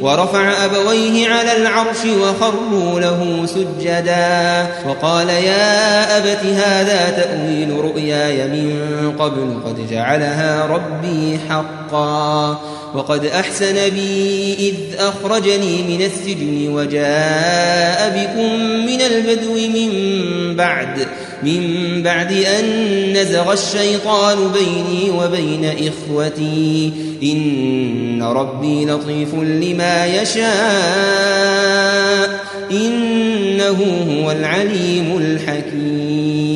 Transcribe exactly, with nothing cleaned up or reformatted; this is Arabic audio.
ورفع أبويه على العرش وخروا له سجدا وقال يا أبت هذا تأويل رؤياي من قبل قد جعلها ربي حقا وقد أحسن بي إذ أخرجني من السجن وجاء بكم من البدو من بعد من بعد أن نزغ الشيطان بيني وبين إخوتي إن ربي لطيف لما يشاء إنه هو العليم الحكيم.